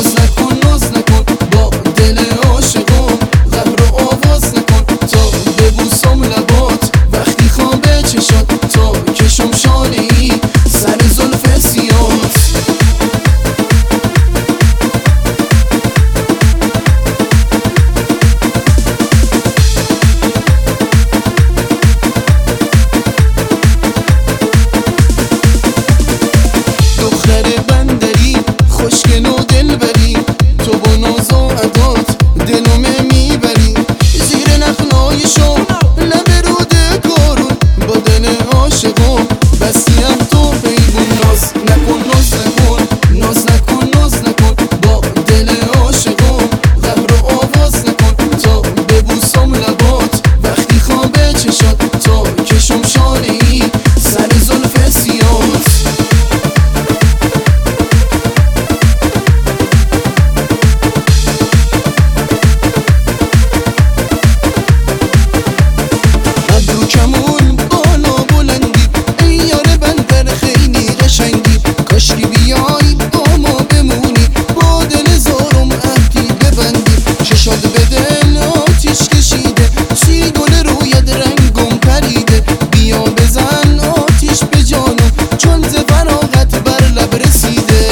ناز نکن با دل عاشقم قهر و آواز نکن تا ببوسم لبات وقتی خوابه چشات تا کشم شانه ای سر زلف سیات دختر بندری خوشگل و دلبری تو با ناز و عدات دلمه میبری زیر نخلای شو لب رود کارون با دل عاشقم بسیم تو پیمون ناز نکن با دل عاشقم قهر و آواز نکن تا ببوسم لبات وقتی خوابه چشات تا کشم شانه ای سر زلف سیات کمون بالا بلندی ای یار بندر خیلی قشنگی کاشکی بیایی با ما بمونی با دل زارم عهدی ببندی چشات به دل آتیش کشیده سی گل رویت رنگم پریده بیا بزن آتیش به جانم چون ز فراغت بر لب رسیده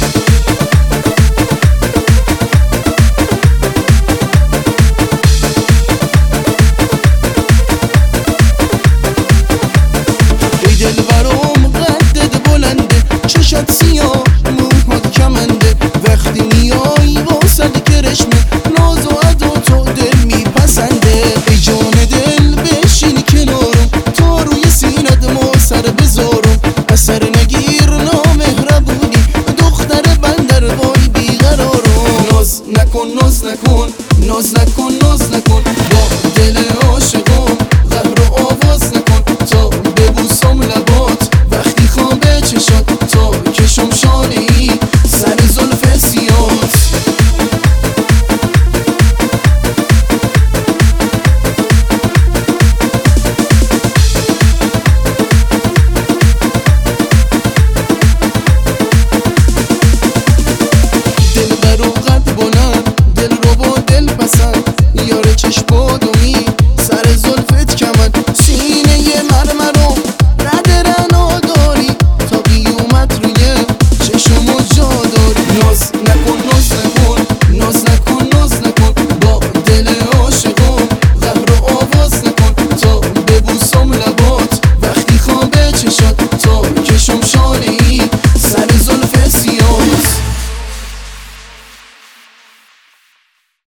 دلبرم قدت بلنده چشات سیاه موهات کمنده وقتی میایی واسد کرشمه ناز و عدا تو دل میپسنده ای جان دل بشین کنارم تا روی سینت ما سر بذارم اثر نگیر نامهربونی دختر بندر وای بیقرارم ناز نکن